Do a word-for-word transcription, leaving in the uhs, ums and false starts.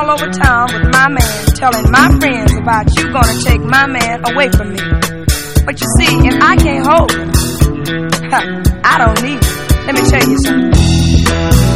all over town with my man, telling my friends about you gonna take my man away from me. But you see, if I can't hold him, I don't need him. Let me tell you something.